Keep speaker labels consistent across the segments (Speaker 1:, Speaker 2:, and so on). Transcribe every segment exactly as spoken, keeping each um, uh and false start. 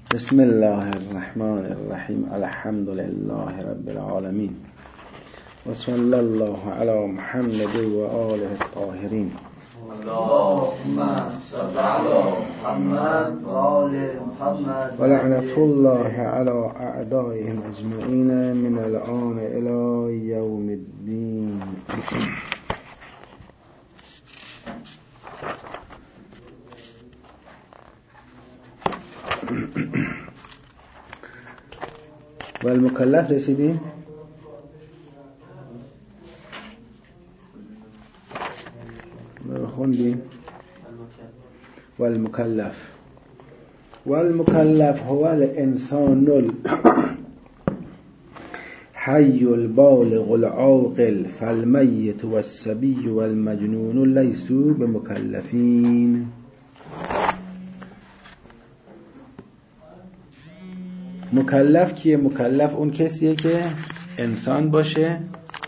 Speaker 1: بسم الله الرحمن الرحیم. الحمد لله رب العالمین و صلی الله علی محمد و آله الطاهرین.
Speaker 2: اللهم صل علی محمد و آل محمد
Speaker 1: و لعنت الله علی اعدائهم اجمعین من الآن الی یوم الدین. و المکلف رسیدیم؟ خوندیم و المکلف و المکلف هو الانسان الحی البالغ العاقل فالمیت والصبی والمجنون لیسوا بمکلفین. مکلف کیه؟ مکلف اون کسیه که انسان باشه،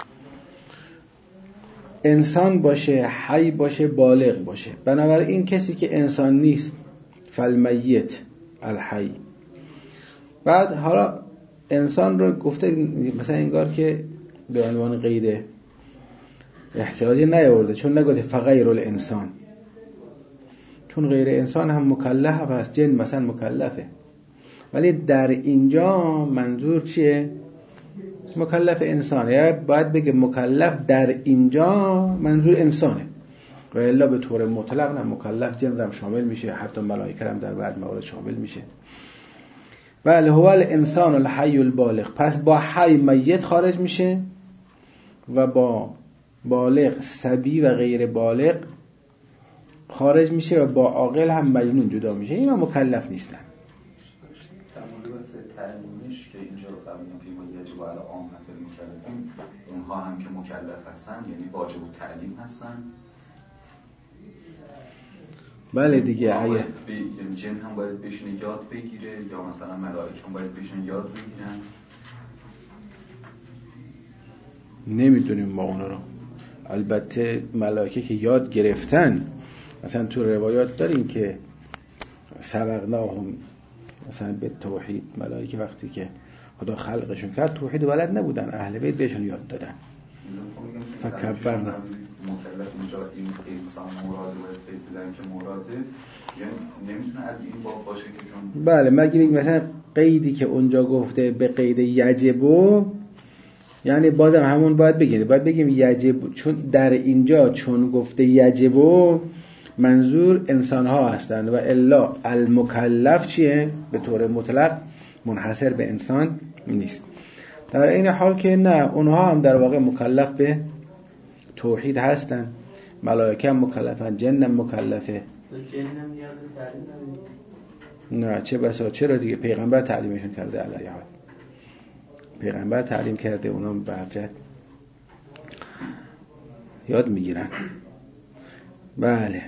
Speaker 1: انسان باشه، حی باشه، بالغ باشه. بنابراین کسی که انسان نیست فالمیت الحی. بعد حالا انسان رو گفته مثلا انگار که به عنوان قید احتیاجی نیاورده، چون نگفته فغیر الانسان، چون غیر انسان هم مکلف هست، جن مثلا مکلفه، ولی در اینجا منظور چیه؟ مکلف انسانه، یا باید بگه مکلف در اینجا منظور انسانه، و الا به طور مطلق نه، مکلف جن هم شامل میشه، حتی ملائکه هم در بعض موارد شامل میشه. بله، هو الانسان الحی البالغ. پس با حی میت خارج میشه و با بالغ صبی و غیر بالغ خارج میشه و با عاقل هم مجنون جدا میشه. اینا مکلف نیستن.
Speaker 3: تعلیمش که اینجا رو فرمودن که ما یجب علی عامة المکلفین، اونها هم که مکلف هستن یعنی واجب التعلیم هستن.
Speaker 1: بله دیگه. اگه
Speaker 3: جن هم باید بشینه یاد بگیره، یا مثلا ملائکه هم باید بشینه یاد بگیرن.
Speaker 1: نمیدونیم ما اونا رو. البته ملائکه که یاد گرفتن، مثلا تو روایات داریم که سبقناهم مثلا به توحید، ملائکه وقتی که خدا خلقشون کرد توحید بلد نبودن، اهل بیت بهشون یاد دادن. فکبرنا
Speaker 3: مکلف اینجا این انسان مراده باید فکر بدن که مراده، یعنی نمیتونه از این باب باشه که چون
Speaker 1: بله، مگه بگیم مثلا قیدی که اونجا گفته به قید یجبو، یعنی بازم همون باید بگیم باید بگیم یجب، چون در اینجا چون گفته یجبو منظور انسان ها هستند و الا المکلف چیه؟ به طور مطلق منحصر به انسان نیست. در این حال که نه، اونها هم در واقع مکلف به توحید هستن، ملائکه هم مکلفن، جن هم مکلفه. نه چه بسا، چرا دیگه پیغمبر تعلیمشون کرده، علیه حال پیغمبر تعلیم کرده، اونا به حجت یاد میگیرن. بله.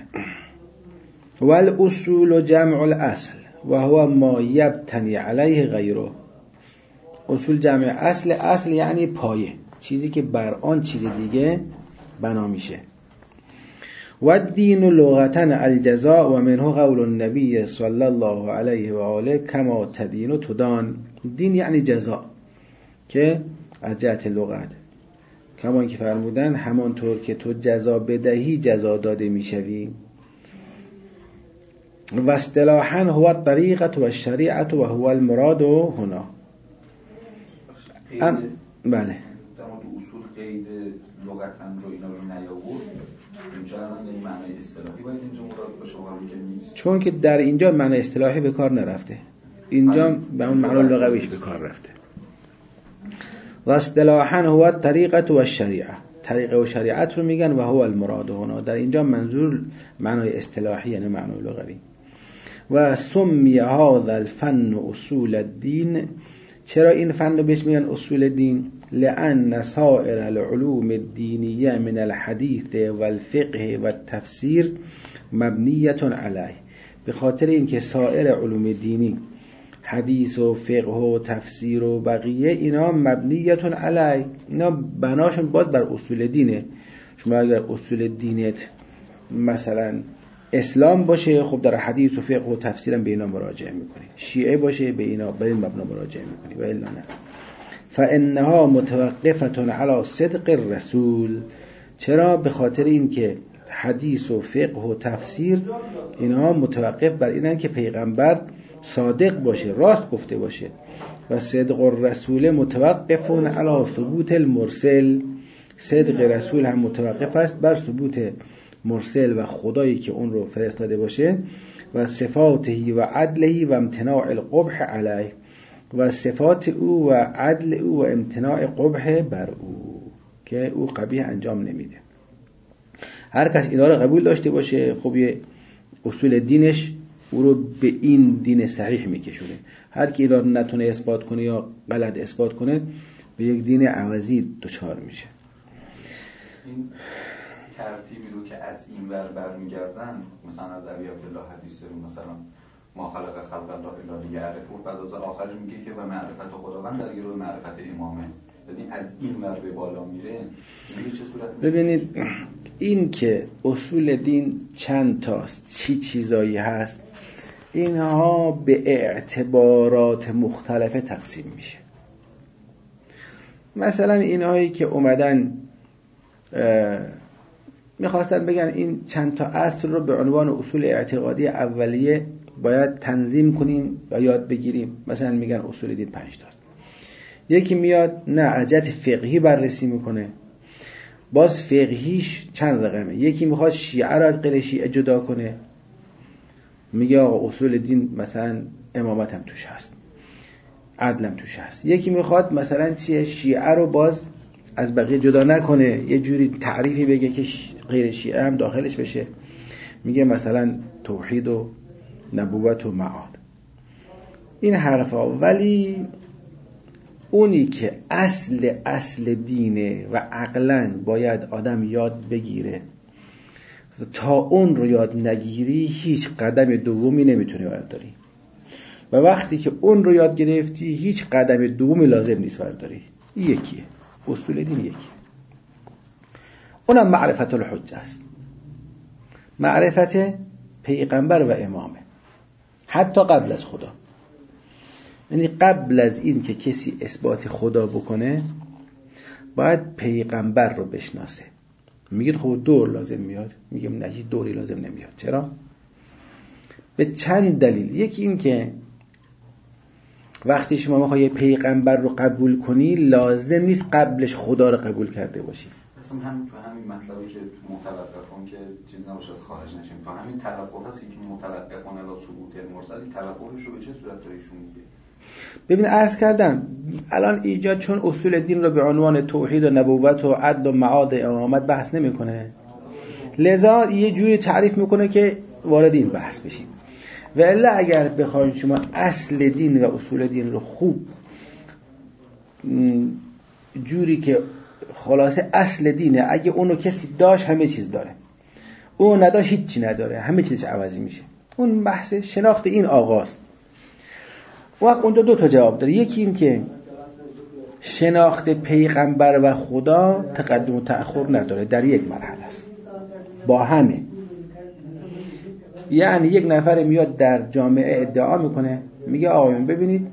Speaker 1: والاصول جمع الاصل و هو ما یبتنی علیه غیره. اصول جمع اصل، اصل یعنی پایه، چیزی که بر آن چیز دیگه بنا میشه. و الدین لغتا الجزاء و منه قول النبی صلی الله علیه و آله کما تدین تدان. دین یعنی جزاء، که از جهت لغت کما که فرمودن همانطور که تو جزا بدهی جزا داده میشوی. و اصطلاحاً هو الطریقه و الشریعه و هو المراد هنا. ام بله،
Speaker 3: در مورد اصول قید لغتا رو اینا رو نیاورد، اینجا هم این معنی اصطلاحی باید اینجا مراد باشه، واقعا که نیست، چون
Speaker 1: که در اینجا معنی اصطلاحی به کار نرفته، اینجا به اون معنی لغویش به کار رفته. و اصطلاحاً هو الطریقه و الشریعه، طریقه و شریعت رو میگن و هو المراد هنا. در اینجا منظور معنی اصطلاحی یعنی معنی لغوی. و سمی هذا الفن اصول الدین. چرا این فن رو بهش میگن اصول دین؟ لأن سائر العلوم الدینیه من الحدیث و الفقه و التفسیر مبنیت علیه. به خاطر اینکه سائر علوم دینی، حدیث و فقه و تفسیر و بقیه، اینا مبنیت علیه، اینا بناشون باید بر اصول دینه. شما اگر اصول دینت مثلا اسلام باشه خب در حدیث و فقه و تفسیرم به اینا مراجعه میکنی، شیعه باشه به اینا به این مبنا مراجعه میکنی و الا نه. فانها متوقفه علی صدق الرسول. چرا؟ به خاطر این که حدیث و فقه و تفسیر اینها متوقف بر اینن که پیغمبر صادق باشه، راست گفته باشه. و صدق الرسول متوقف علی ثبوت المرسل. صدق رسول هم متوقف است بر ثبوت مرسل و خدایی که اون رو فرستاده باشه. و صفاته و عدله و امتناع القبح علیه. و صفات او و عدل او و امتناع قبح بر او که او قبیح انجام نمیده. هر کس اینا رو قبول داشته باشه خب یه اصول دینش او رو به این دین صحیح میکشونه. هر کی اینا رو نتونه اثبات کنه یا غلط اثبات کنه به یک دین عوضی دچار میشه.
Speaker 3: این ترتیبی رو که از این ور برمیگردن، مثلا از ابی عبدالله حدیث داریم مثلا ما خلق خلق الله الا لیعرفوه، بعد از آخرش میگه که و معرفت خداوند در گروه معرفت امامه. ببین از این ور به بالا میره این چه صورت میشه؟
Speaker 1: ببینید این که اصول دین چند تاست، چی چیزایی هست، اینها به اعتبارات مختلفه تقسیم میشه. مثلا اینهایی که اومدن میخواستن بگن این چند تا اصل رو به عنوان اصول اعتقادی اولیه باید تنظیم کنیم و یاد بگیریم، مثلا میگن اصول دین پنج تا. یکی میاد نه از جهت فقهی بررسی میکنه، باز فقهیش چند رقمه. یکی میخواد شیعه رو از غیر شیعه جدا کنه، میگه آقا اصول دین مثلا امامت هم توش هست، عدلم توش هست. یکی میخواد مثلا چیه شیعه رو باز از بقیه جدا نکنه، یه جوری تعریفی بگه که غیر شیعه هم داخلش بشه، میگه مثلا توحید و نبوت و معاد. این حرفا. ولی اونی که اصل اصل دینه و عقلاً باید آدم یاد بگیره، تا اون رو یاد نگیری هیچ قدم دومی نمیتونی برداری. و وقتی که اون رو یاد گرفتی هیچ قدم دومی لازم نیست برداری. این یکیه، اصول دین یکیه. اونم معرفت الحجه است، معرفت پیغمبر و امامه، حتی قبل از خدا. یعنی قبل از این که کسی اثبات خدا بکنه باید پیغمبر رو بشناسه. میگید خب دور لازم میاد، میگم نه هیچ دوری لازم نمیاد. چرا؟ به چند دلیل. یکی این که وقتی شما میخوای پیغمبر رو قبول کنی لازم نیست قبلش خدا رو قبول کرده باشی.
Speaker 3: اصلا همین تو همین مطلبی که متوقفون که چیز نباشه از خارج نشیم، تو همین توقف هستی که متوقفون الی ثبوت المرسل، توقفش رو به چه صورت داره ایشون میگه؟
Speaker 1: ببین عرض کردم الان ایجاد چون اصول دین رو به عنوان توحید و نبوت و عدل و معاد امامت بحث نمیکنه، لذا یه جوری تعریف میکنه که وارد این بحث بشیم. و الا اگر بخواید شما اصل دین و اصول دین رو خوب جوری که خلاصه اصل دینه، اگه اونو کسی داشت همه چیز داره، اون نداشت هیچی نداره، همه چیزش عوضی میشه. اون بحث شناخت این آغاز. وقت اونجا دو تا جواب داره. یکی این که شناخت پیغمبر و خدا تقدم و تأخر نداره، در یک مرحله است با همه. یعنی یک نفر میاد در جامعه ادعا میکنه، میگه آقایون ببینید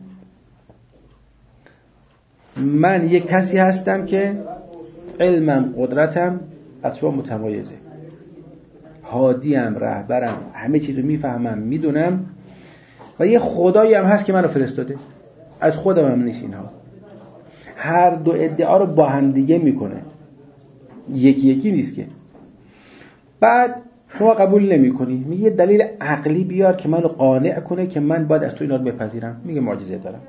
Speaker 1: من یک کسی هستم که علمم قدرتم اطلاع متمایزه، هادیم رهبرم، همه چیزو میفهمم میدونم و یه خدایی هم هست که منو فرستاده، از خودم هم نیست. اینها هر دو ادعا رو با هم دیگه میکنه، یکی یکی نیست که. بعد شما قبول نمی کنی، میگه دلیل عقلی بیار که منو قانع کنه که من باید از تو اینا رو بپذیرم. میگه معجزه دارم.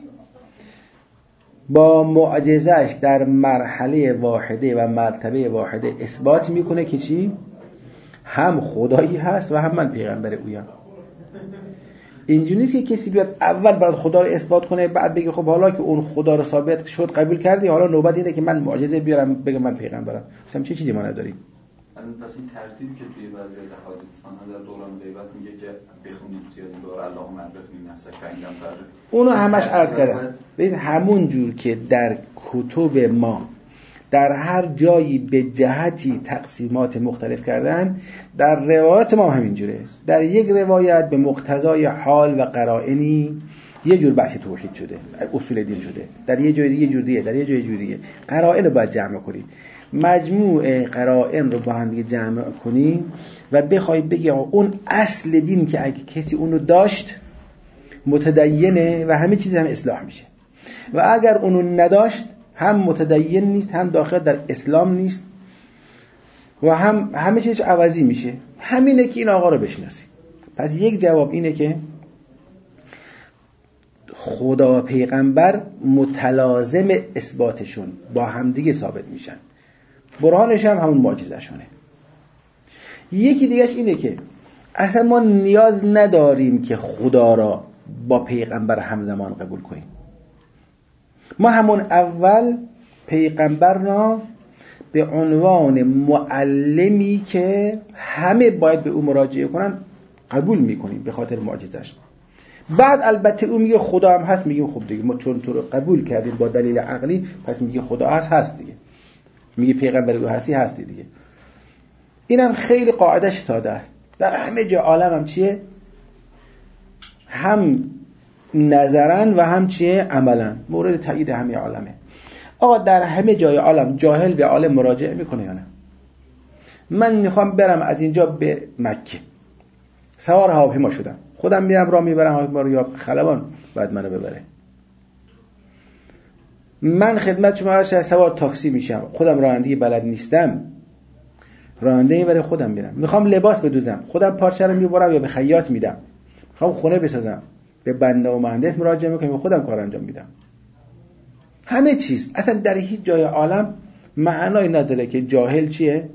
Speaker 1: با معجزهش در مرحله واحده و مرتبه واحده اثبات میکنه که چی؟ هم خدایی هست و هم من پیغمبر اویم. اینجوری نیست که کسی بیاد اول برات خدا رو اثبات کنه بعد بگه خب حالا که اون خدا رو ثابت شد قبول کردی، حالا نوبت اینه که من معجزه بیارم بگم من پیغمبرم. مثلا چه چیزی ما نداریم.
Speaker 3: پس این ترتیبی که توی بعضی از احادیث ها در دوران غیبت میگه که بخونید زیادی دور اللهم عرفنی نفسک فإنم تعرف،
Speaker 1: اونو همش عرض کردم. ببین همون جور که در کتب ما در هر جایی به جهتی تقسیمات مختلف کردن. در روایات ما همینجوره. در یک روایت به مقتضای حال و قرائنی یه جور بحث توحید شده، اصول دین شده، در یه جای دیگه یه جور دیگه، در یه جای جور دیگه. قرائن رو باید جمع کنید. مجموع قرائن رو با هم دیگه جمع کنید و بخوای بگی اون اصل دین که اگه کسی اون رو داشت متدینه و همه چیز هم اصلاح میشه، و اگر اونو نداشت هم متدین نیست، هم داخل در اسلام نیست و هم همه چیز عوضی میشه. همینه که این آقا رو بشناسی. پس یک جواب اینه که خدا و پیغمبر متلازم اثباتشون با همدیگه ثابت میشن. برهانش هم همون معجزه شونه. یکی دیگهش اینه که اصلا ما نیاز نداریم که خدا را با پیغمبر همزمان قبول کنیم. ما همون اول پیغمبر را به عنوان معلمی که همه باید به او مراجعه کنن قبول میکنیم به خاطر معجزش. بعد البته او میگه خدا هم هست، میگیم خب دیگه ما تو رو قبول کردیم با دلیل عقلی، پس میگه خدا هست هست دیگه، میگه پیغمبر او هستی هستی دیگه. اینم خیلی قاعدش ساده است. در همه جا عالم هم چیه؟ هم نظرن و هم چیه؟ عملن. مورد تایید همه عالمه. آقا در همه جای عالم جاهل به عالم مراجعه میکنه یا نه؟ من میخوام برم از اینجا به مکه، سوار هواپیما شدم، خودم میرم راه میبرم هواپیما رو یا خلبان باید منو ببره؟ من خدمت شما هستم سوار تاکسی میشم، خودم راننده بلد نیستم، راننده برای خودم میرم. میخوام لباس بدوزم، خودم پارچه رو میبرم یا به خیاط میدم. میخوام خونه بسازم، به بنده و مهندس مراجعه میکنم، خودم کار انجام میدم. همه چیز اصلا در هیچ جای عالم معنای نداره که جاهل چیه؟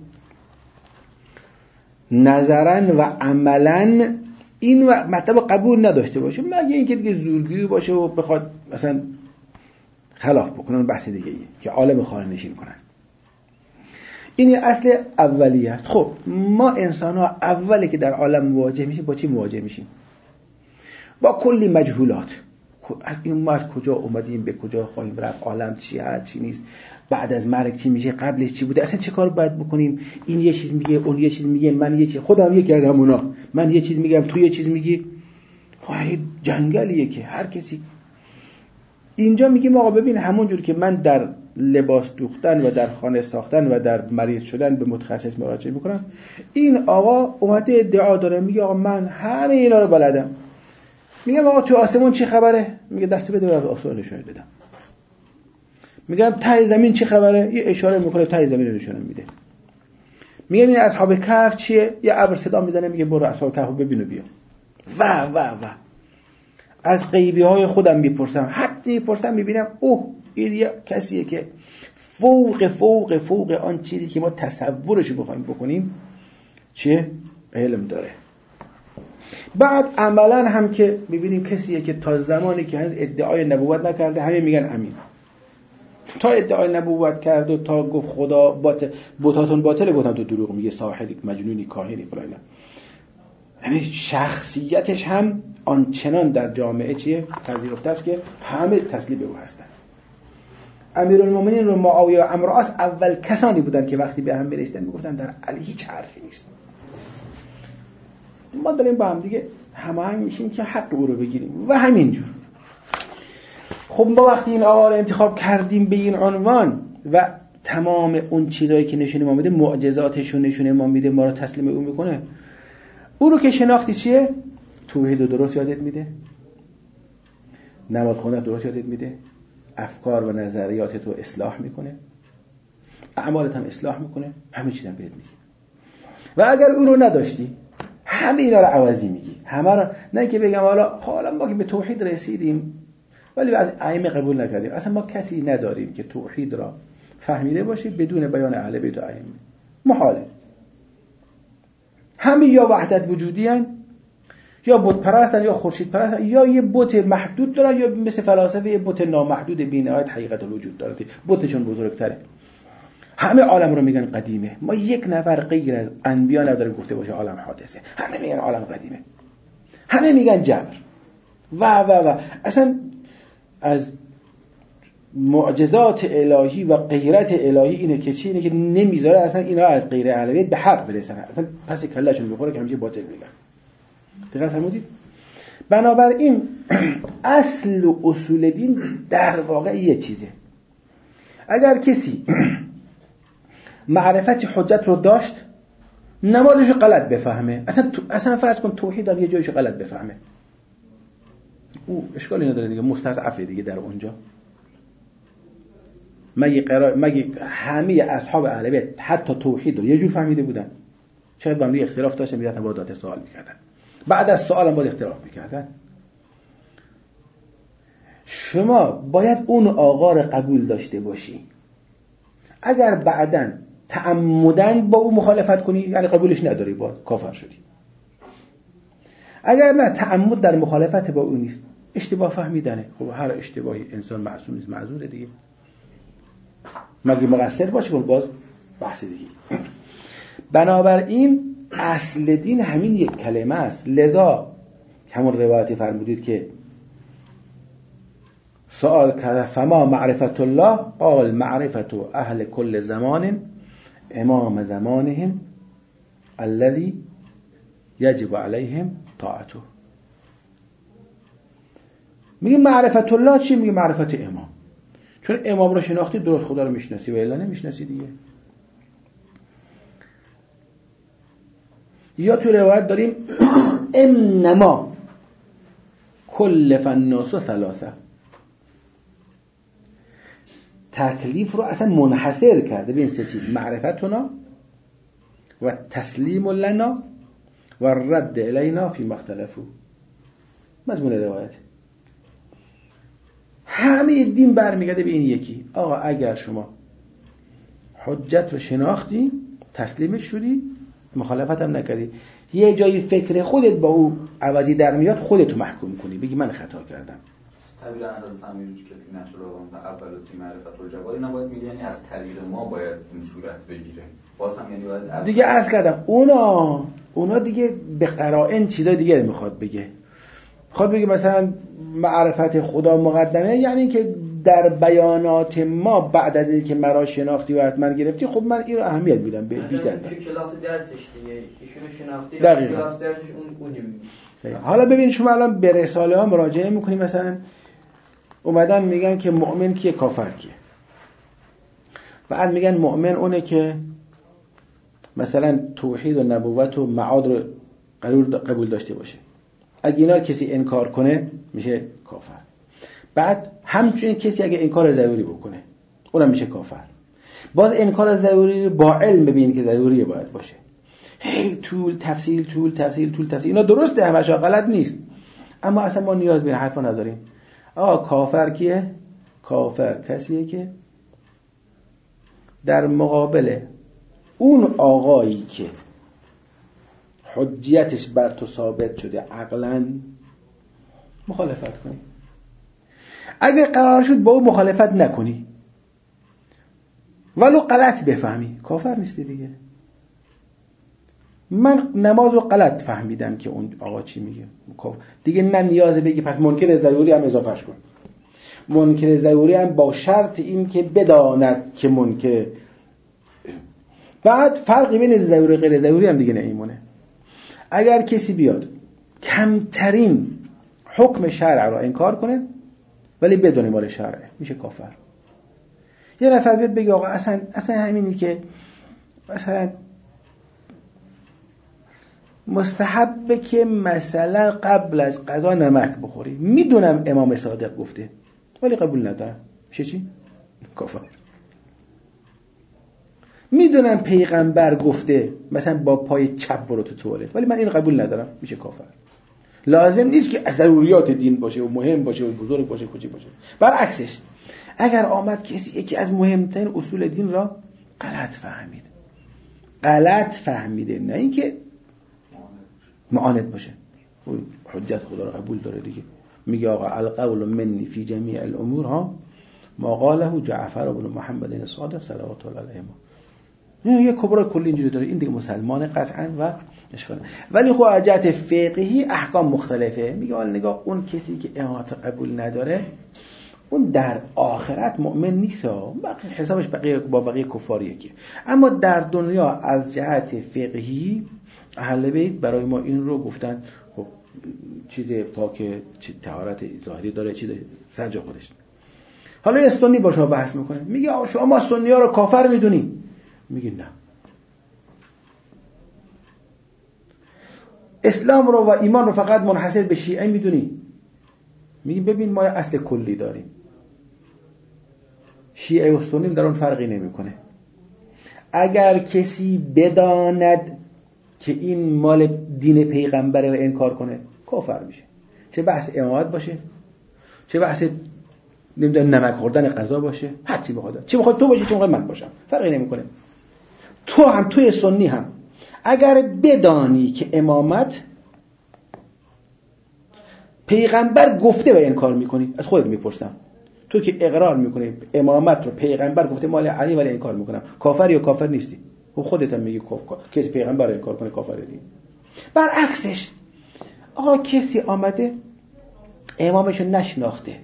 Speaker 1: نظرن و عملن این مطلب قبول نداشته باشه، مگه اینکه دیگه زورگویی باشه و بخواد مثلا خلاف بکنن، بحث دیگه ایه که عالم خانه نشین کنن. این اصل اولیه است. خب ما انسان ها اولی که در عالم مواجه میشیم با چی مواجه میشیم؟ با کلی مجهولات. این ما از کجا اومدیم، به کجا خواهیم رفت، عالم چی هست چی نیست، بعد از مرگ چی میشه، قبلش چی بوده، اصلا چه کار باید بکنیم. این یه چیز میگه، اون یه چیز میگه، من یه چیز، خودم یکی از همونا، من یه چیز میگم، تو یه چیز میگی. خواهی جنگلیه که هر کسی. اینجا میگیم آقا ببین همون جور که من در لباس دوختن و در خانه ساختن و در مریض شدن به متخصص مراجعه میکنم، این آقا اومده ادعا داره، میگه آقا من همه اینا رو بلدم. میگم آقا تو آسمون چی خبره؟ میگه دستو بده به آسمون نشون بدم. میگم ته زمین چی خبره؟ یه اشاره میکنه ته زمین رو نشون میده. میگم این اصحاب کهف چیه؟ یه ابر صدا میزنه میگه برو اصحاب کهف ببین و بیا. و و و از غیبی های خودم میپرسم، حتی میپرسم میبینم اوه این یه کسیه که فوق فوق فوق آن چیزی که ما تصورش رو بخوایم بکنیم چیه؟ علم داره. بعد عملا هم که میبینیم کسیه که تا زمانی که هنوز ادعای نبوت نکرده همه میگن امین، تا ادعای نبوت کرد و تا گفت خدا باطل، بتاتون باطله، گفتم تو دروغ میگه، ساحری، مجنونی، کاهنی فلان. یعنی شخصیتش هم آنچنان در جامعه چیه؟ پذیرفته است که همه تسلیم به او هستن. امیرالمومنین رو معاویه و عمرو عاص اول کسانی بودن که وقتی به هم میرسیدن میگفتن در علی هیچ حرفی نیست. ما داریم با هم دیگه هماهنگ میشیم که حق او رو بگیریم و همینجور. خب ما وقتی این آقا رو انتخاب کردیم به این عنوان و تمام اون چیزایی که نشون ما میده، معجزاتش رو نشون ما میده، ما رو تسلیم او میکنه، او رو که شناختی چیه؟ توحید رو درست یادت میده، نماز خوندن درست یادت میده، افکار و نظریات رو اصلاح میکنه، اعمالت هم اصلاح میکنه، همه چیز هم بهت میگه. و اگر او رو نداشتی همه اینا رو عوضی میگی، همه رو. نه که بگم حالا حالا ما که به توحید رسیدیم ولی از ائمه قبول نکردیم. اصلا ما کسی نداریم که توحید را فهمیده باشه بدون بیان اهل بیت و ائمه. محاله. همه یا وحدت وجودی هن، یا بت پرستن، یا خورشید پرستن، یا یه بت محدود دارن، یا مثل فلاسفه یه بت نامحدود بی‌نهایت حقیقت الوجود داره که بتشون بزرگتره. همه عالم رو میگن قدیمه. ما یک نفر غیر از انبیا نداره گفته باشه عالم حادثه. همه میگن عالم قدیمه، همه میگن جبر و و و اصلا از معجزات الهی و غیرت الهی اینه که چی؟ اینه که نمیذاره اصلا اینا از غیر اهلیت به حق برسن، اصلا پس کلهشون بخوره که همیشه باطل میگن. دقیق فرمودید؟ بنابراین اصل و اصول دین در واقع یه چیزه. اگر کسی معرفت حجت رو داشت نمازش رو غلط بفهمه، اصلا اصلا فرض کن توحید هم یه جایشو غلط بفهمه، او اشکالی نداره دیگه، مستضعفه دیگه در اونجا. مگه قرار مگه همه اصحاب اهل بیت حتی توحید رو یه جور فهمیده بودن؟ شاید با هم دیگه اختلاف داشتن، میرفتن با داد سوال میکردن، بعد از سوال هم باید اختلاف میکردن. شما باید اون آقا رو قبول داشته باشی. اگر بعداً تعمدن با او مخالفت کنی یعنی قبولش نداری، با کافر شدی. اگر نه تعمد در مخالفت با او نیست، اشتباه فهمیدنه. خب هر اشتباهی انسان معصوم نیست، معذوره دیگه. مگه مقصر باشه که باز بحث دیگه. بنابراین اصل دین همین یک کلمه است. لذا همون روایتی فرمودید که سوال کرد فما معرفت الله قال معرفت اهل کل زمان امام زمانهم الذي یجب علیهم طاعته. میگه معرفت الله چی؟ میگه معرفت امام. چون امام رو شناختی درست خدا رو میشناسی و الا نمیشناسی دیگه. یا تو روایت داریم انما کلف الناس ثلاثه، تکلیف رو اصلا منحصر کرده به این سه چیز: معرفتنا و تسلیم لنا و رد الینا فی مختلفو. مضمون روایت همه دین برمیگرده به این یکی: آقا اگر شما حجت رو شناختی، تسلیمش شدی، مخالفت هم نکردی، یه جایی فکر خودت با او عوضی در میاد، خودتو محکوم کنی، بگی من خطا کردم.
Speaker 3: طبیعا حضرت امیری که نشر رو اول تی معرفت و جواب اینا باید میگه یعنی از طریق ما باید این صورت بگیره. باز هم یعنی باید
Speaker 1: دیگه عرض کردم اونا اونا دیگه به قرائن چیزای دیگه میخواد بگه. میخواد بگه مثلا معرفت خدا مقدمه، یعنی که در بیانات ما بعد از اینکه مرا شناختی و حتما گرفتی، خب من این رو اهمیت میدم به بیشتر.
Speaker 4: تو کلاس درسش دیگه ایشونو شناختی،
Speaker 1: دقیقاً.
Speaker 4: کلاس درسش اون اونی میگه.
Speaker 1: حالا ببین شما الان به رساله ها مراجعه میکنی، مثلا اومدن میگن که مؤمن کیه، کافر کیه. بعد میگن مؤمن اونه که مثلا توحید و نبوت و معاد رو قبول داشته باشه. اگه اینا کسی انکار کنه میشه کافر. بعد همچنین کسی اگه انکار ضروری بکنه اونم میشه کافر. باز انکار ضروری با علم ببین که ضروریه باید باشه. هی طول تفصیل طول تفصیل طول تفصیل. اینا درسته، همش غلط نیست، اما اصلا ما نیاز به این حرفا نداریم. آقا کافر کیه؟ کافر کسیه که در مقابل اون آقایی که حجیتش بر تو ثابت شده عقلاً مخالفت کنی. اگه قرار شد با اون مخالفت نکنی ولو غلط بفهمی، کافر نیستی دیگه. من نماز رو غلط فهمیدم که اون آقا چی میگه دیگه، نه نیازه بگی پس منکر ضروری هم اضافهش کن. منکر ضروری هم با شرط این که بداند که منکر. بعد فرقی بین ضروری غیر ضروری هم دیگه نمیمونه. اگر کسی بیاد کمترین حکم شرع رو انکار کنه ولی بدون مال شرعه، میشه کافر. یه نفر بیاد بگه آقا اصلا اصلا همینی که مثلا مستحبه که مثلا قبل از غذا نمک بخوری، میدونم امام صادق گفته ولی قبول ندارم، میشه چی؟ کافر. میدونم پیغمبر گفته مثلا با پای چپ برو تو توالت ولی من این قبول ندارم، میشه کافر. لازم نیست که از ضروریات دین باشه و مهم باشه و بزرگ باشه کوچیک باشه. برعکسش اگر آمد کسی یکی از مهمترین اصول دین را غلط فهمید، غلط فهمیده، نه اینکه معاند باشه، حجت خدا را قبول داره دیگه. میگه آقا القول منی فی جمیع الامور ها ما قاله جعفر بن محمد الصادق صلوات الله علیه. نه یه کبرای کلی اینجوری داره، این دیگه مسلمان قطعا و اشکال. ولی خب حجت فقهی احکام مختلفه. میگه حالا نگاه اون کسی که احاطه قبول نداره اون در آخرت مؤمن نیست، حسابش بقیه با بقیه کفار یکیه. اما در دنیا از جهت فقهی اهل بیت برای ما این رو گفتن خب چیز پاک، چیز طهارت ظاهری داره، چیز سر جا خودش. حالا یه سنی با شما بحث میکنه، میگه شما سنی ها رو کافر میدونی؟ میگه نه. اسلام رو و ایمان رو فقط منحصر به شیعه میدونی؟ میگه ببین ما اصل کلی داریم، شیعه و سنی در اون فرقی نمیکنه. اگر کسی بداند که این مال دین پیغمبره و انکار کنه کافر میشه، چه بحث امامت باشه، چه بحث نمیدونم نمک خوردن غذا باشه، هر چی بخواد، چه بخواد تو باشی چه بخواد من باشم، فرقی نمیکنه. تو هم توی سنی هم اگر بدانی که امامت پیغمبر گفته و انکار میکنی، از خودت میپرسم، تو که اقرار میکنی امامت رو پیغمبر گفته مال علی ولی انکار میکنم، کافر یا کافر نیستی؟ خب خودت هم میگی کافر، کسی پیغمبر رو انکار کنه کافر دی. برعکسش آقا کسی آمده امامش رو نشناخته،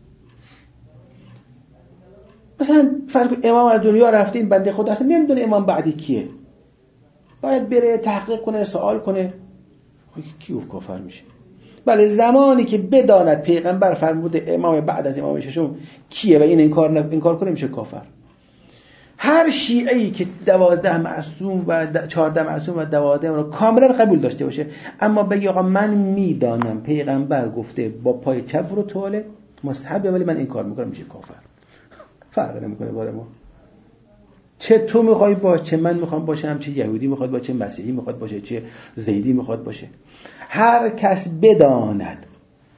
Speaker 1: مثلا فرض کن امام از دنیا رفته، این بنده خدا اصلا نمیدونه امام بعدی کیه، باید بره تحقیق کنه، سوال کنه، کی گفت کافر میشه؟ بله زمانی که بداند پیغمبر فرموده امام بعد از امام ششم کیه و این انکار انکار کنه میشه کافر. هر شیعه‌ای که دوازده معصوم و چهارده معصوم و دوازده رو کاملا قبول داشته باشه، اما بگه آقا من میدانم پیغمبر گفته با پای چپ رو توالت مستحبه ولی من انکار میکنم، میشه کافر. فرق نمیکنه برای ما، چه تو میخوای باشه، چه من میخوام باشم، چه یهودی میخواد باشه، چه مسیحی میخواد باشه، چه زیدی میخواد باشه. هر کس بداند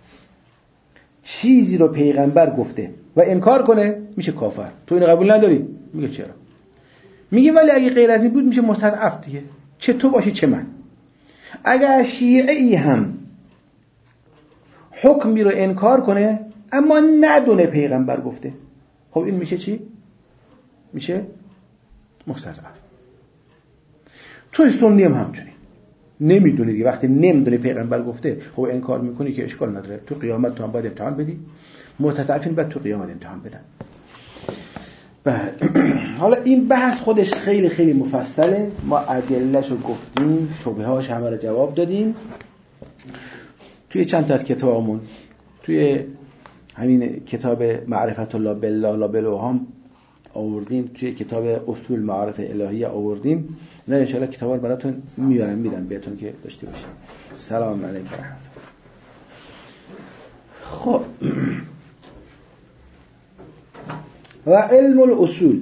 Speaker 1: چیزی رو پیغمبر گفته و انکار کنه میشه کافر. تو اینو قبول نداری؟ میگه چرا؟ میگه ولی اگه غیر از این بود میشه مستضعف دیگه، چه تو باشی چه من. اگر شیعی هم حکمی رو انکار کنه اما ندونه پیغمبر گفته، خب این میشه چی؟ میشه مستضعف. توی سنی هم همچنین، نمیدونی دیگه، وقتی نمیدونی پیغمبر گفته خب انکار میکنی که اشکال نداره، تو قیامت تو هم باید امتحان بدی، مستضعفین باید تو قیامت امتحان بدن. حالا این بحث خودش خیلی خیلی مفصله، ما ادله‌شو گفتیم، شبهه‌هاش همه رو جواب دادیم توی چند تا از کتابمون، توی همین کتاب معرفت الله بالله لا بالوهام آوردیم، توی کتاب اصول معارف الهی آوردیم. نه ان شاء الله کتابا رو براتون میارم میدم بهتون که داشته باشید. سلام علیکم. خب و علم الاصول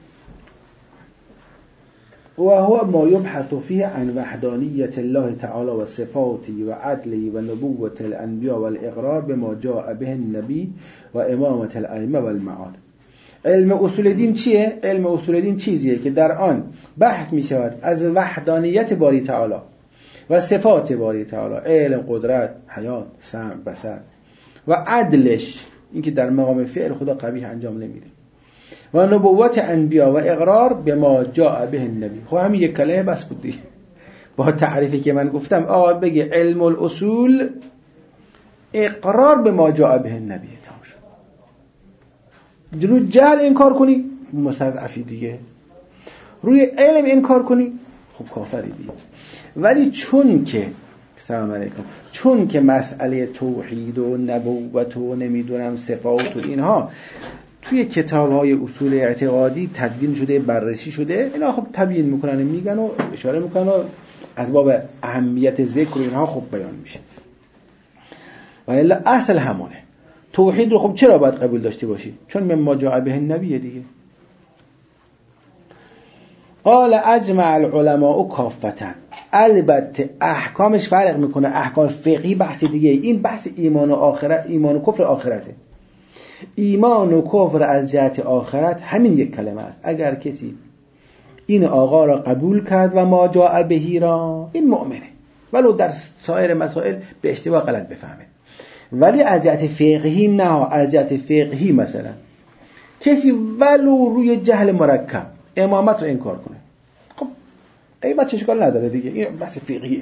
Speaker 1: و هو ما يبحث فيه عن وحدانية الله تعالى و صفاته و عدله و نبوة الانبیاء و الاقرار بما جاء به النبی و امامة الائمه و المعاد. علم اصول دین چیه؟ علم اصول دین چیزیه که در آن بحث می شود از وحدانیت باری تعالی و صفات باری تعالی، علم، قدرت، حیات، سمع، بصر و عدلش، این که در مقام فعل خدا قبیح انجام نمیده، و نبوت انبیا و اقرار به ما جاء به النبی. خب همین یک کلمه بس بود دیگه، با تعریفی که من گفتم آقا بگه علم الاصول اقرار به ما جاء به النبی، تمام شد. روی جهل انکار کنی مستضعفی دیگه، روی علم انکار کنی خب کافری دیگه. ولی چون که سلام علیکم چون که مسئله توحید و نبوت و نمیدونم صفات و اینها توی کتاب‌های اصول اعتقادی تدوین شده، بررسی شده، اینا خب تبیین میکنن، میگن و اشاره میکنن و از باب اهمیت ذکر و اینها خب بیان میشه. و الا اصل همونه. توحید رو خب چرا باید قبول داشته باشی؟ چون من ما جاء به النبی دیگه. قال اجمع العلماء کافتا. البته احکامش فرق میکنه، احکام فقهی بحث دیگه، این بحث ایمان و آخرت، ایمان و کفر آخرته. ایمان و کفر از جهت آخرت همین یک کلمه است. اگر کسی این آقا را قبول کرد و ما جاء بهی را، این مؤمنه، ولو در سایر مسائل به اشتباه غلط بفهمه. ولی از جهت فقهی نه. از جهت فقهی مثلا کسی ولو روی جهل مرکب امامت رو انکار کنه، خب قیمت اشکال نداره دیگه، این بحث فقهیه.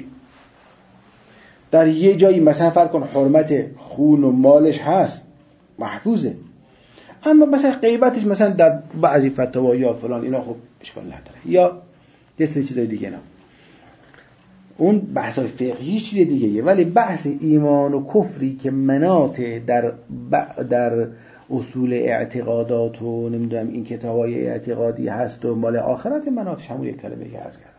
Speaker 1: در یه جایی مثلا فرض کن حرمت خون و مالش هست، محفوظه، اما مثلا غیبتش مثلا در بعضی فتاوا یا فلان اینا خب اشکال نداره، یا یه سری چیزای دیگه نه، اون بحث های فقهی چیز دیگه. ولی بحث ایمان و کفری که مناط در در اصول اعتقادات و نمیدونم این کتابای اعتقادی هست و مال آخرت، مناطش همون یک کلمه که عرض کردم.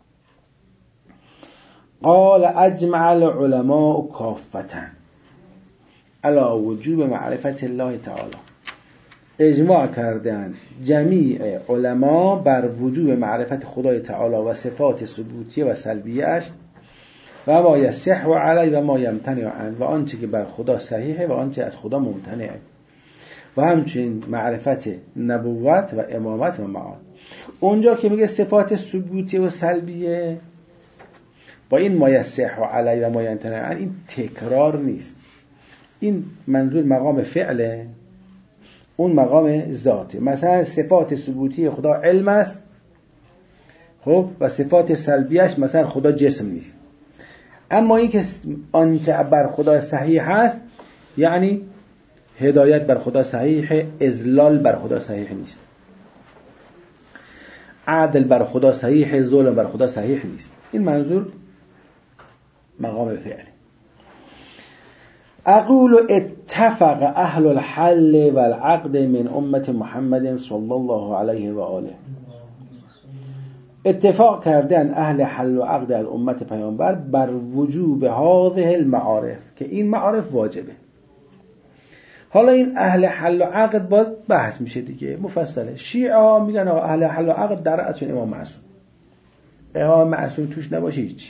Speaker 1: قال اجمع العلماء کافتا علی وجوب معرفت الله تعالی. اجماع کردن جمیع علما بر وجوب معرفت خدای تعالی و صفات ثبوتیه و سلبیه‌اش و ما یصح علی و ما یمتنع عنه، و آنچه که بر خدا صحیحه و آنچه از خدا ممتنعه، و همچنین معرفت نبوت و امامت و معاد. اونجا که میگه صفات ثبوتیه و سلبیه با این ما یصح علی و ما یمتنع عنه، این تکرار نیست، این منظور مقام فعله، اون مقام ذاته. مثلا صفات ثبوتی خدا علم است، خب، و صفات سلبیش مثلا خدا جسم نیست. اما این که آنچه بر خدا صحیح هست یعنی هدایت بر خدا صحیح، اذلال بر خدا صحیح نیست، عدل بر خدا صحیح، ظلم بر خدا صحیح نیست. این منظور مقام فعله. اقول اتفق اهل الحل والعقد من امت محمد صلی الله علیه و آله. اتفاق کردن اهل حل و عقد از امت پیامبر بر وجوب هذه المعارف، که این معارف واجبه. حالا این اهل حل و عقد باز بحث میشه دیگه، مفصله. شیعه ها میگن اهل حل و عقد در رأسشون امام معصوم، امام معصوم توش نباشه هیچی،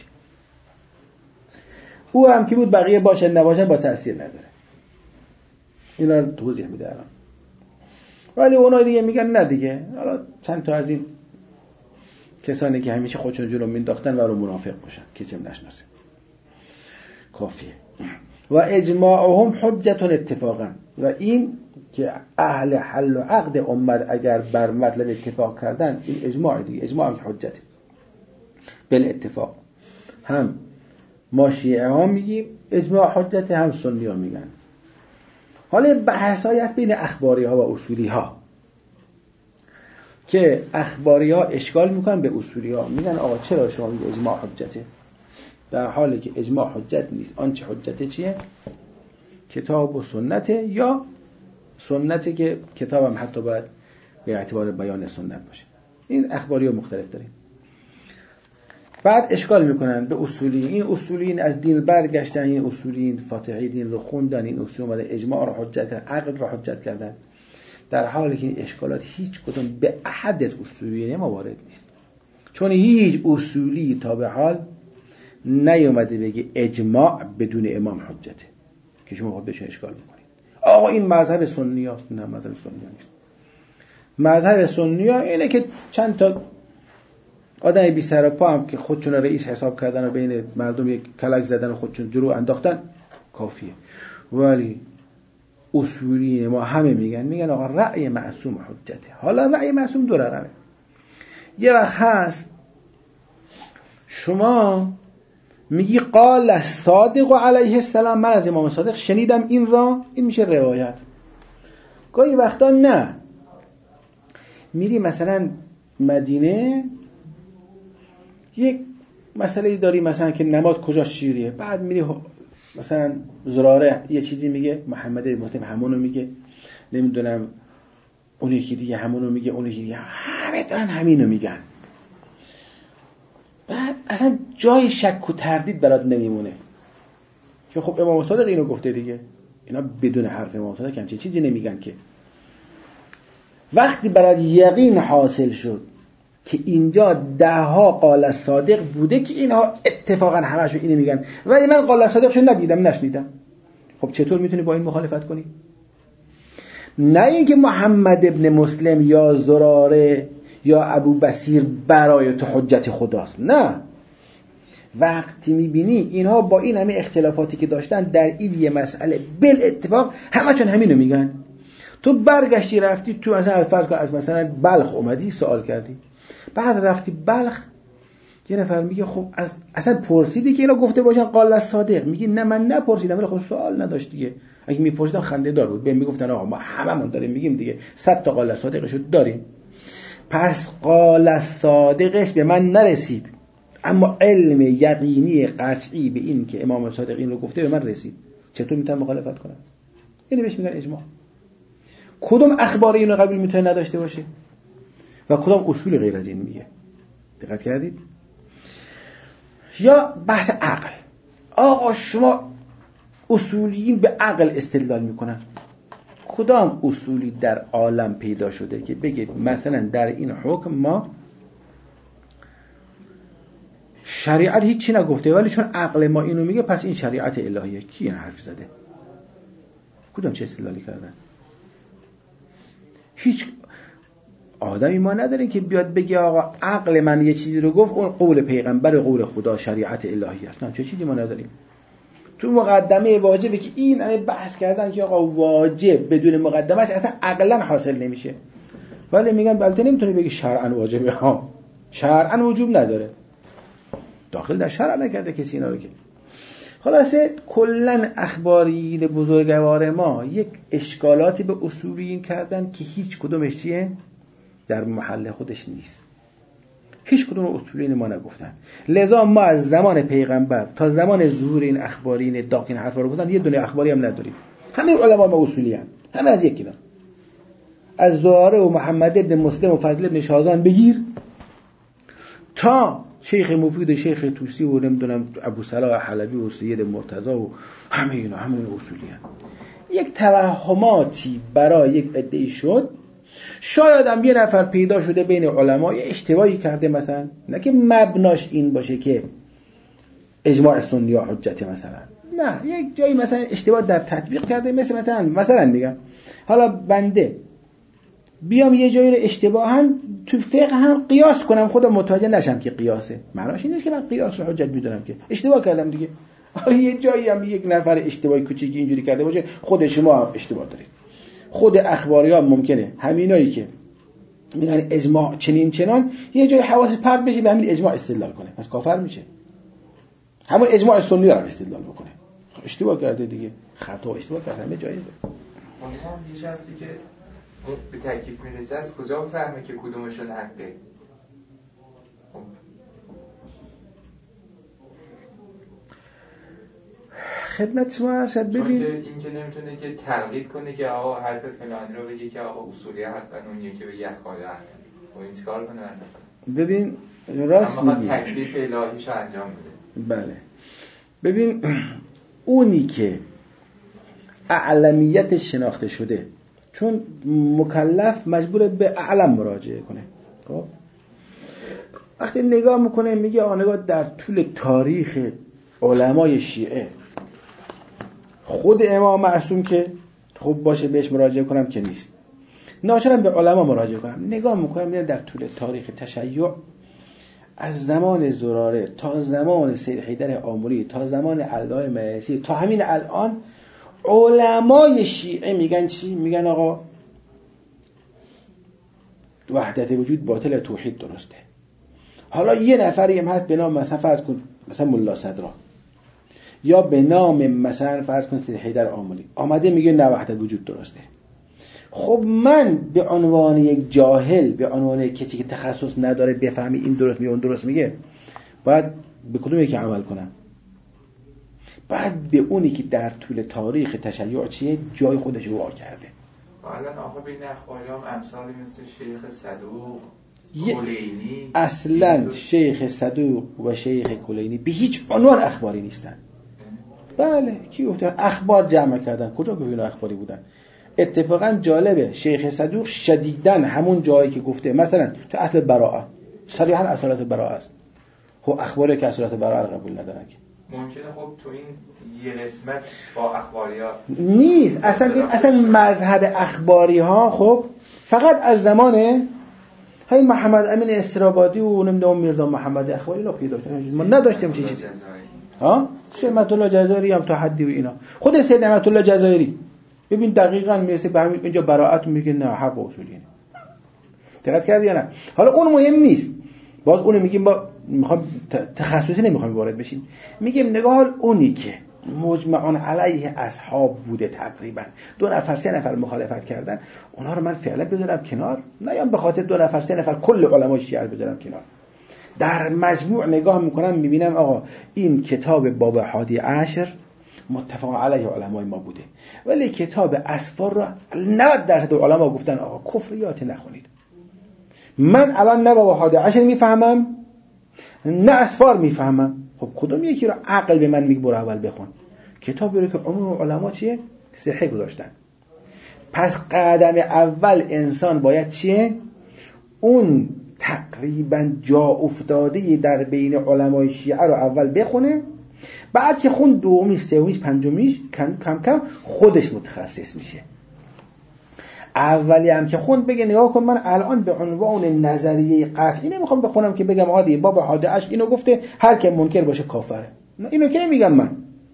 Speaker 1: او هم که بود بقیه باشه نباشه با تأثیر نداره. اینا رو توضیح میده الان. ولی اونا دیگه میگن نه دیگه. حالا چند تا از این کسانی که همیشه خودشون جلو مینداختن و رو منافق باشن که چه نشناسه کافیه. و اجماعهم حجت اتفاقا، و این که اهل حل و عقد امت اگر بر مطلب اتفاق کردن، این اجماع دیگه، اجماع هم حجته بالاتفاق. هم ما شیعه ها میگیم اجماع حجت، هم سنی ها میگن. حالا بحث های هست بین اخباری ها و اصولی ها که اخباری ها اشکال میکنن به اصولی ها، میگن آقا چرا شما میگه اجماع حجته، در حالی که اجماع حجت نیست. آنچه حجته چیه؟ کتاب و سنته، یا سنته که کتاب هم حتی باید به اعتبار بیان سنت باشه. این اخباری ها مختلف داریم. بعد اشکال میکنن به اصولی. این اصولین از دین برگشتن، این اصولین فاتحی دین رو خوندن، این اصول اومده اجماع رو حجت کردن، عقل رو حجت کردن، در حالی که این اشکالات هیچ کدوم به احد از اصولیین ما وارد نیست. چون هیچ اصولی تا به حال نیومده بگه اجماع بدون امام حجته که شما خود بهش اشکال میکنید آقا این مذهب سنی هست. نه، مذهب سنی نیست. مذهب سنی ها اینه که چند تا آدم بی سر و پا هم که خودشون رئیس حساب کردن و بین مردم یک کلک زدن و خودشون جلو انداختن کافیه. ولی اصولی ما همه میگن میگن آقا رأی معصوم حجته. حالا رأی معصوم دو رقمه. یه وقت هست شما میگی قال صادق علیه السلام، من از امام صادق شنیدم این را، این میشه روایت. گاهی وقتا نه، میری مثلا مدینه یک مسئله داری، مثلا که نماز کجا شیریه، بعد میری مثلا زراره یه چیزی میگه، محمد مسلم همونو میگه، نمیدونم اون یکی دیگه همونو میگه، اون یکی دیگه، همه دارن همینو میگن. بعد اصلا جای شک و تردید برات نمیمونه که خب امام صادق اینو گفته دیگه. اینا بدون حرف امام صادق هم چه چیزی نمیگن که. وقتی برات یقین حاصل شد که اینجا ده ها قال صادق بوده که اینها اتفاقا همشون اینو میگن، ولی من قال صادقشو ندیدم نشنیدم، خب چطور میتونی با این مخالفت کنی؟ نه اینکه محمد ابن مسلم یا زراره یا ابو بصیر برای تو حجت خداست، نه. وقتی میبینی اینها با این همه اختلافاتی که داشتن در این یه مسئله بل اتفاق همشون همینو میگن، تو برگشتی رفتی تو مثلا فرض کن از مثلا بلخ اومدی سوال کردی، بعد رفتی بلخ یه نفر میگه خب از اصلا پرسیدی که اینا گفته باشن قال الصادق؟ میگه نه من نپرسیدم، ولی خب سوال نداشت دیگه. اگه میپرسیدم خنده دار بود، بهم میگفتن آقا ما هممون داریم میگیم دیگه، صد تا قال الصادقشو داریم. پس قال الصادقش به من نرسید، اما علم یقینی قطعی به این که امام صادق این رو گفته به من رسید. چطور میتونم مخالفت کنم؟ یعنی بهش میگن اجماع. کدوم اخبار اینو قبول میتونه نداشته باشه و کدام اصول غیر از این میگه؟ دقت کردید؟ یا بحث عقل. آقا شما اصولیین به عقل استدلال میکنن. کدام اصولی در عالم پیدا شده که بگید مثلا در این حکم ما شریعت هیچی نگفته ولی چون عقل ما اینو میگه پس این شریعت الهیه؟ کی این حرف زده؟ کدام چه استدلالی کردن؟ هیچ آدمی ما نداریم که بیاد بگه آقا عقل من یه چیزی رو گفت، اون قول پیغمبر، قول خدا، شریعت الهی است. نه، چه چیزی ما نداریم. تو مقدمه واجبه که این همه بحث کردن که آقا واجب بدون مقدمه اصلا عقلا حاصل نمیشه، ولی میگن البته نمیتونی بگی شرعا واجبه. ها، شرعا وجوب نداره، داخل در شرع نکرده کسی اینا رو که. خلاصه کلن اخبارین بزرگوار ما یک اشکالاتی به اصولیین کردن که هیچ کدومش چیه؟ در محل خودش نیست. هیچ کدوم اصولیین ما نگفتن. لذا ما از زمان پیغمبر تا زمان ظهور این اخبارین داقین حرفا رو گفتن، یه دونه اخباری هم نداریم. همه علما ما اصولی هم. همه از یکی دارن. از زهره و محمد ابن مسلم و فضل ابن شازان بگیر تا شیخ مفید و شیخ توسی و نمیدونم ابو صلاح حلبی و سید مرتضی و همه اینا همه اینا اصولی هم. یک توهماتی برای یک عده‌ای شد، شاید هم یه نفر پیدا شده بین علما یه اشتباهی کرده، مثلا نه که مبناش این باشه که اجماع سنی یا حجت، مثلا نه، یک جایی مثلا اشتباه در تطبیق کرده، مثل مثلا مثلا میگم حالا بنده بیام یه جایی رو اشتباها تو فقه هم قیاس کنم، خودم متوجه نشم که قیاسه، معناش این نیست که من قیاس رو حجت میدونم، که اشتباه کردم دیگه. حالا یه جایی هم یک نفر اشتباهی کوچیکی اینجوری کرده باشه، خود شما هم اشتباه دارید. خود اخباری ها ممکنه همینایی که میگن اجماع چنین چنان یه جای حواس پرت بشه به همین اجماع استدلال کنه، پس کافر میشه. همون اجماع سنی رو استدلال بکنه، اشتباه کرده دیگه، خطا و اشتباه کرده همه جایزه.
Speaker 5: اونها میشه هستی که به تکلیف میرسه از کجا بفهمه که کدومشون حقه؟
Speaker 1: خدمت شما هست. ببین
Speaker 5: این که نمیتونه که تقلید کنه که آقا حرف فلانی رو بگه که آقا اصولی حقا، اون یکی بگه اخباری حقا، و این چیکار کنه؟
Speaker 1: ببین راست میگی،
Speaker 5: اما تکلیف الهیشو انجام بده.
Speaker 1: بله ببین اونی که اعلمیت شناخته شده، چون مکلف مجبور به اعلم مراجعه کنه، خب وقتی نگاه میکنه میگه آقا نگاه در طول تاریخ علمای شیعه خود امام معصوم که خوب باشه بهش مراجعه کنم که نیست، ناچارم به علما مراجعه کنم. نگاه میکنم میگه در طول تاریخ تشیع از زمان زراره تا زمان سید حیدر آموری تا زمان علای معیسی تا همین الان علمای شیعه میگن چی؟ میگن آقا وحدت وجود باطل، توحید درسته. حالا یه نفری هم هست به نام مثلا فرض کن مثلا ملا صدرا، یا به نام مثلا فرض کن سید حیدر آموری، آمده میگه نه وحدت وجود درسته. خب من به عنوان یک جاهل، به عنوان کسی که تخصص نداره بفهمی این درست میگه اون درست میگه، باید به کدوم یکی عمل کنم؟ بعد به اونی که در طول تاریخ تشیع چیه جای خودش رو وا کرده.
Speaker 5: الان آخه بین اخباری هم امثالی مثل شیخ صدوق،
Speaker 1: ی...
Speaker 5: کلینی،
Speaker 1: اصلا شیخ صدوق و شیخ کلینی به هیچ عنوان اخباری نیستن. بله کی گفته اخبار جمع کردن؟ کجا گفت اینا اخباری بودن؟ اتفاقا جالبه شیخ صدوق شدیدن همون جایی که گفته مثلا تو اصل براءه صریحا اصالت براءه است، خب اخباری که اصالت براءه قبول ندارن که
Speaker 5: ممکنه خب تو این یه قسمت با اخباری ها
Speaker 1: نیست. اصلا اصلا مذهب اخباری ها خب فقط از زمان های محمد امین استرابادی و نمیدونم میرزا محمد اخباری لا پیدا داشتن، ما نداشتیم چه چیزی. ها سید الله جزایری هم تا حدی و اینا، خود سید نعمت الله جزایری ببین دقیقاً میرسه به همین اینجا براءت میگه نه حق اصولی. دقت کردی یا نه؟ حالا اون مهم نیست، باز اون میگیم با میخوام تخصصی نمیخوام وارد بشیم، میگیم نگاه اونی که مجمعان علیه اصحاب بوده تقریبا دو نفر سه نفر مخالفت کردن، اونا رو من فعلا بذارم کنار، نیام به خاطر دو نفر سه نفر کل علمای شیعه بذارم کنار. در مجموع نگاه میکنم میبینم آقا این کتاب باب حادی عشر متفق علیه علمای ما بوده، ولی کتاب اسفار را نود درصد علما گفتن آقا کفریات نخونید. من الان نه باب حادی عشر میفهمم نه اسفار میفهمم، خب کدوم یکی رو عقل به من میگه برو اول بخون؟ کتابی رو که عموم علما چیه؟ صحیح گذاشتن. پس قدم اول انسان باید چیه؟ اون تقریبا جا افتاده در بین علمای شیعه رو اول بخونه، بعد که خون دومیش سومیش پنجمیش کم کم کم خودش متخصص میشه. اولی هم که خوند بگه نگاه کن من الان به عنوان نظریه قطعی نمیخوام بخونم که بگم عادی باب حادی عشر اینو گفته هر که منکر باشه کافره، اینو که نمیگم. من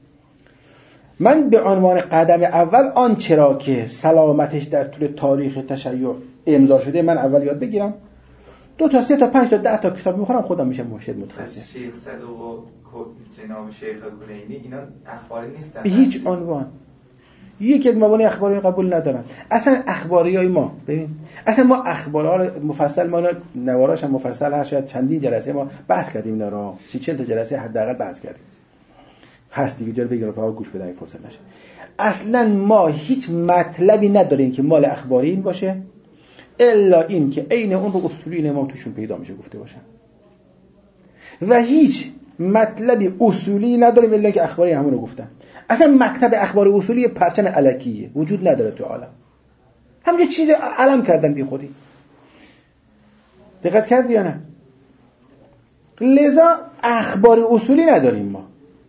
Speaker 1: من به عنوان قدم اول آن چرا که سلامتش در طول تاریخ تشیع امضا شده من اول یاد بگیرم، دو تا سه تا پنج تا ده تا کتاب میخونم خودم میشم مرشد متخصص.
Speaker 5: شیخ صدوق و جناب شیخ کلینی اینا اخباری نیستن
Speaker 1: به هیچ عنوان. یکی از مبانی اخباری قبول ندارن. اصلا اخباریای ما ببین اصلا ما اخبارا مفصل ما نواراش هم مفصل هست، شاید چندین جلسه ما بحث کردیم اینا رو، سی چهل تا جلسه حداقل بحث کردیم. هست دیگه جا بگیرم فقط گوش بدن فرصت نشه. اصلا ما هیچ مطلبی نداریم که مال اخباری این باشه الا این که عین اون رو اصولی امام توشون پیدا میشه گفته باشن، و هیچ مطلبی اصولی نداریم الا که اخباری همون رو گفتن. اصلا مکتب اخبار اصولی پرچم الکیه، وجود نداره تو عالم، همین چیز علم کردن بی خودی. دقت کردی یا نه؟ لذا اخبار اصولی نداریم ما.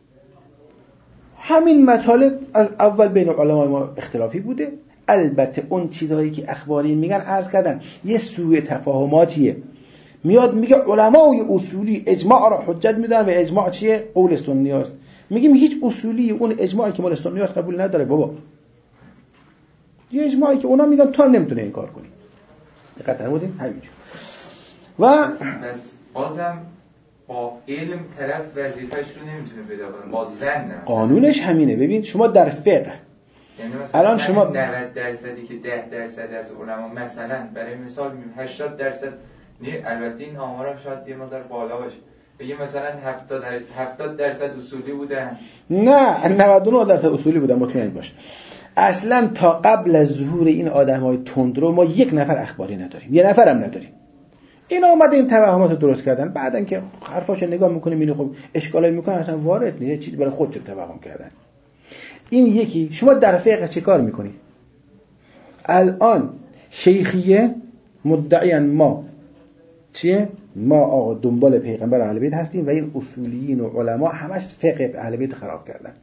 Speaker 1: همین مطالب از اول بین علمای ما اختلافی بوده. البته اون چیزهایی که اخباری میگن عرض کردن یه سوء تفاهماتیه، میاد میگه علمای اصولی اجماع را حجت میدن و اجماع چیه؟ قول سنی است. میگیم هیچ اصولی اون اجماعی که مال سنی است قبول نداره بابا. یه اجماعی که اونا میگن تو نمیتونه این کار کنی. دقت فرمودین همینجور. و
Speaker 5: بس بازم با علم طرف وظیفه‌اش رو نمیتونه پیدا کنه، با ظن
Speaker 1: قانونش همینه. ببین شما در فقه
Speaker 5: یعنی مثلا
Speaker 1: الان شما
Speaker 5: نود درصدی که ده درصد از علما مثلا برای مثال میگیم هشتاد درصد نه، البته این آمارا شاید یه مقدار بالا باشه، بگیم مثلا هفتاد درصد اصولی بودن، نه
Speaker 1: نود و نه درصد اصولی بودن، مطمئن باش. اصلا تا قبل از ظهور این آدمای تندرو ما یک نفر اخباری نداریم، یه نفر هم نداریم. اینا اومده این توهمات رو درست کردن، بعدن که حرفاشو نگاه میکنه میبینی خب اشکالایی میکنه اصلا وارد نیست، چیزی برای خودت توهم کردن. این یکی. شما در فقه چه کار میکنی؟ الان شیخیه مدعیان ما چیه؟ ما آقا دنبال پیغمبر اهل بیت هستیم و این اصولیین و علما همش فقه اهل بیت خراب کردن.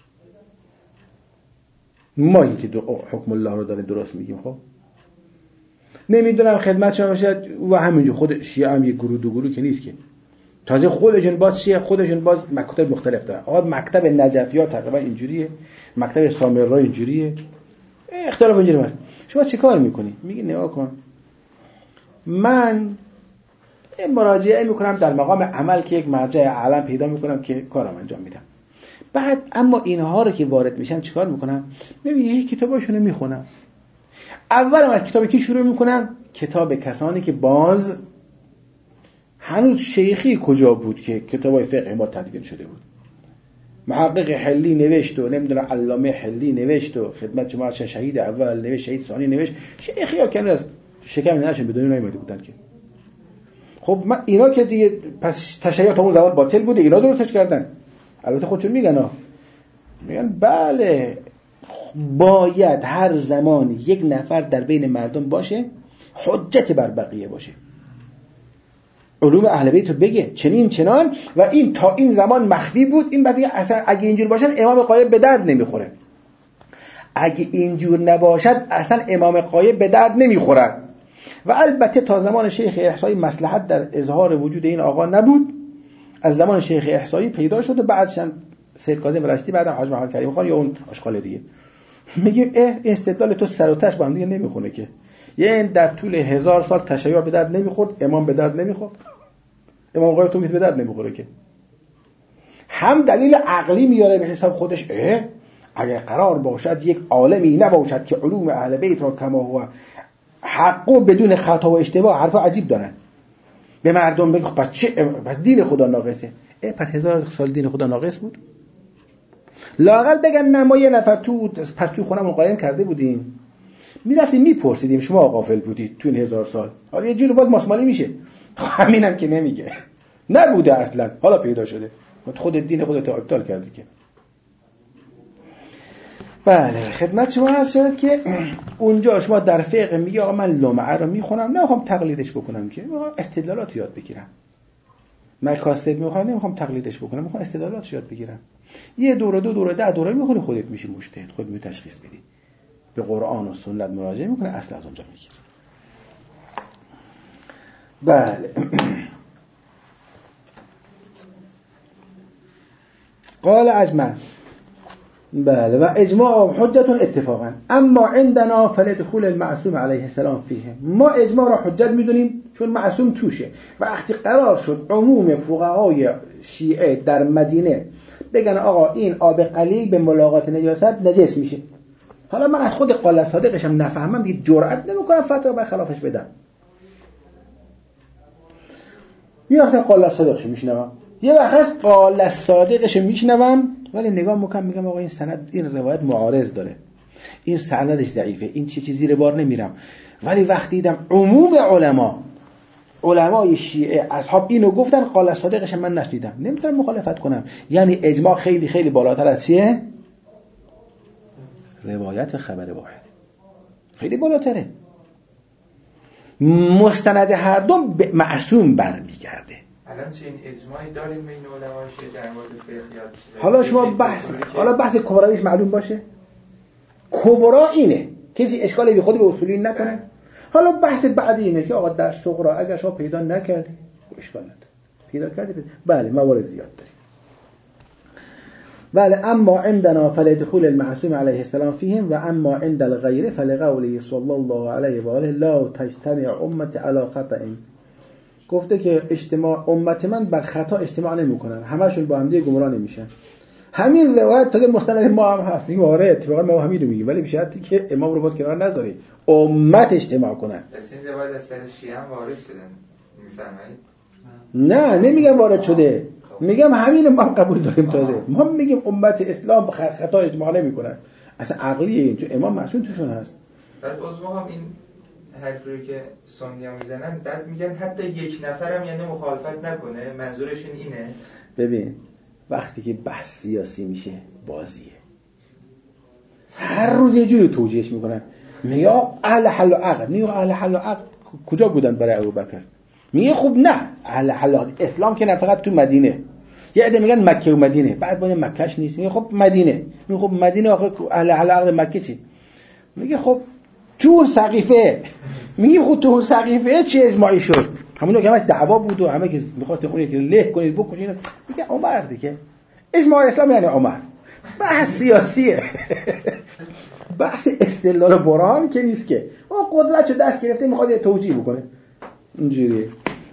Speaker 1: ما یکی دو حکم الله رو داره درست میگیم. خب نمیدونم خدمت شما باشد و همینجور خود شیعه هم یه گروه دو گروه که نیست که تازه خودشون باز شیعه خودشون باز مکتب مختلف دارن. آقا مکتب نجفی ها تقریبا اینجوریه، مکتب سامرا اینجوریه، اختلاف اینجوری هست. شما چی کار میکنی؟ میگی نگاه کن من مراجعه میکنم در مقام عمل که یک مرجع اعلم پیدا میکنم که کارم انجام میدم. بعد اما اینها رو که وارد میشن چیکار میکنم؟ ببین یک کتاباشونو میخونم. اولم از کتاب کی شروع میکنم؟ کتاب کسانی که باز هنوز شیخی کجا بود که کتابای فقه ما تدوین شده بود. محقق حلی نوشت و نمیدونم علامه حلی نوشت و خدمت شما شهید اول نوشت، شهید ثانی نوشت، شیخی ها کنه از شکم نشون بدون نمیده بودن که. خب من اینا که دیگه پس تشیع تا اون زمان باطل بوده، اینا درستش کردن. البته خودشون میگن ها میگن بله باید هر زمان یک نفر در بین مردم باشه حجت بر بقیه باشه، علوم اهل بیت رو بگه چنین چنان و این تا این زمان مخفی بود. این بعد اصلا اگه اینجور باشن امام غایب به درد نمیخوره، اگه اینجور نباشد اصلا امام غایب به درد نمیخورد. و البته تا زمان شیخ احصایی مصلحت در اظهار وجود این آقا نبود، از زمان شیخ احصایی پیدا شد و بعدش هم سید کاظم رشتی، بعدم حاج محمد کریم خان یا اون اشکال دیگه. میگیم اه استدلال تو سر و تهش با هم دیگه نمیخونه که. یعنی در طول هزار سال تشیع به درد نمیخورد، امام به درد نمیخورد. امام قایم تو میت به درد نمیخوره که. هم دلیل عقلی میاره به حساب خودش، اه اگر قرار باشد یک عالمی نباشد که علوم اهل بیت را کما هو حقو بدون خطا و اشتباه، حرف عجیب دارن، به مردم بگه پس چه پس دین خدا ناقصه. اه پس هزار سال دین خدا ناقص بود؟ لااقل بگن نه ما یه نفر تو پس تو خونمون قایم کرده بودیم، میرفتیم میپرسیدیم شما غافل بودید تو این هزار سال، حالا یه جوری باز ماسمالی میشه. همینم که نمیگه، نبوده اصلا، حالا پیدا شده، خود دین خودت ابطال کردی که. بله خدمت شما عرض شد که اونجا شما در فقه میگه آقا من لمعه رو میخونم، نمیخوام تقلیدش بکنم که استدلالات یاد بگیرم. مکاسب میخوام، نمیخوام تقلیدش بکنم، میخوام استدلالات یاد بگیرم. یه دوره دو دوره ده دوره میخونی، خودت میشی مجتهد، خودت می تشخیص بدی، به قرآن و سنت مراجعه میکنه، اصل از اونجا میگیره. بله قال اجمع. بله و اجماع حجت اتفاقا، اما عندنا فلدخول المعصوم علیه السلام فیه. ما اجماع را حجت میدونیم چون معصوم توشه. و وقتی قرار شد عموم فقهای شیعه در مدینه بگن آقا این آب قلیل به ملاقات نجاست نجس میشه، حالا من از خود قال صادقشم نفهمم دیگه، جرئت نمیکنم فتوا بر خلافش بدم. یه وقت قال صادقش میشنوم، یه وقت قال صادقش میشنوم ولی نگاه میکنم میگم آقا این سند این روایت معارض داره، این سندش ضعیفه، این چه چیزی زیر بار نمیرم. ولی وقتی دیدم عموم علما علمای شیعه اصحاب اینو گفتن، قال صادقش من نشنیدم، نمیتونم مخالفت کنم. یعنی اجماع خیلی خیلی بالاتر از چیه؟ روایت خبر واحد خیلی بالاتره. مستند هر دو به معصوم برمیگرده.
Speaker 5: الان چه این اجماعی داریم بین علمای شیعه در مورد فقهیات؟
Speaker 1: حالا شما بحث حالا بحث کبرایش معلوم باشه، کبرا اینه کسی اشکال بی خودی به اصولی نکنه. حالا بحث بعدی اینه که آقا در صغرا اگر شما پیدا نکردی اشکال نداره، پیدا کردی بله موارد زیاد داریم. بله اما عندنا فلدخول المعصوم علیه السلام فیهم و اما عند الغیر فلقوله صلی الله علیه و آله لا تجتمع امت علی خطأ. گفته که اجتماع امت من بر خطا اجتماع نمیکنن، همشون با هم دیگه گمراه نمیشن. همین روایت تا مستند ما هم هست، میگه آره اتفاقا ما همین رو میگیم، ولی به شرطی که امام رو باز کنار نذاری، امت اجتماع کنن.
Speaker 5: پس این روایت از سر شیعه هم وارد شدن میفرمایید؟
Speaker 1: نه نمیگم وارد شده، میگم همین ما قبول داریم. تازه ما میگیم امت اسلام خطا اجتماع نمیکنن، اصلا عقلیه این، چون امام معصوم توشون هست.
Speaker 5: بعد عضو هم این حرفی رو که سنی ها میزنن، بعد میگن حتی یک نفرم یعنی مخالفت نکنه، منظورشون اینه.
Speaker 1: ببین وقتی که بحث سیاسی میشه بازیه، هر روز یه جوری توجیهش میکنن. میگه اهل حل و عقد، میگه اهل حل و عقد کجا بودن برای ابوبکر؟ میگه خب نه اهل حل و عقد اسلام که نه فقط تو مدینه، یه عده میگن مکه و مدینه، بعد باید مکهش نیست، میگه خب مدینه. میگه خب مدینه آخه اهل حل و عقد مکه چی؟ میگه خب تو سقیفه. میگه خب تو سقیفه چه اجماعی شد؟ همونو که همش دعوا بود و همه که میخواست اون که له کنید بکشید، میگه عمر دیگه اجماع اسلام یعنی عمر. بحث سیاسیه. بحث استدلال و برهان که نیست که اون قدرتشو دست گرفته میخواد یه توجیه بکنه اینجوری.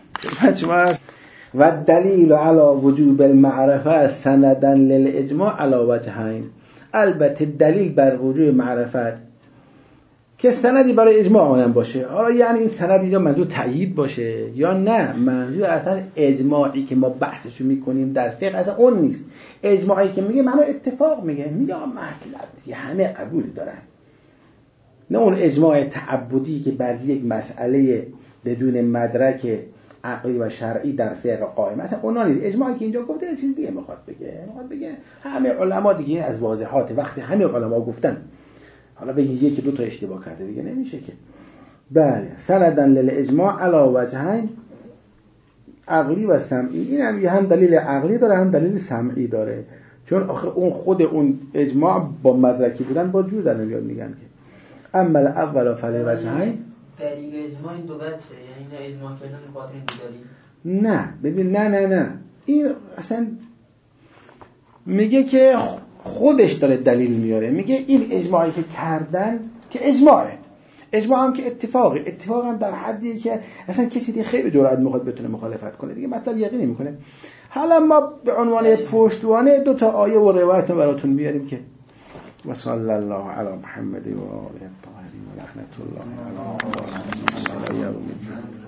Speaker 1: و دلیل علی وجوب المعرفه سندن للاجماع علی وجهین. البته دلیل بر وجوب معرفت که سندی برای اجماع آمدن باشه، حالا یعنی این سند یا منظور تأیید باشه یا نه منظور اصلا اجماعی که ما بحثشو میکنیم در فقه اصلا اون نیست. اجماعی که میگه معنی اتفاق میگه، میگه مطلب دیگه همه قبول دارن، نه اون اجماع تعبدی که بر یک مسئله بدون مدرک عقلی و شرعی در فقه قائم اصلا اونا نیست. اجماعی که اینجا گفته چیز دیگه میخواد بگه، میخواد بگه همه علما دیگه از واضحات وقتی همه علما گفتن، حالا بگید یکی دو تا اشتباه کرده دیگه نمیشه که. بله سندن للاجماع علی وجهین عقلی و سمعی. این هم هم دلیل عقلی داره هم دلیل سمعی داره، چون آخه اون خود اون اجماع با مدرکی بودن با جور در نمیاد. میگن که اما اول فل وجهین
Speaker 4: دلیل اجماع این دو بچه، یعنی نه اجماع کردن بخاطر این دلیل.
Speaker 1: نه ببین نه نه نه این اصلا میگه که خودش داره دلیل میاره، میگه این اجماعی که کردن که اجماعه، اجماع هم که اتفاقی اتفاق هم در حدیه که اصلا کسی دیگه خیلی جرأت میخواد بتونه مخالفت کنه دیگه، مطلب یقینی میکنه. حالا ما به عنوان پشتوانه دو تا آیه و روایت رو براتون میاریم که و صلی الله علی محمد و آله الطاهرین و رحمت الله علی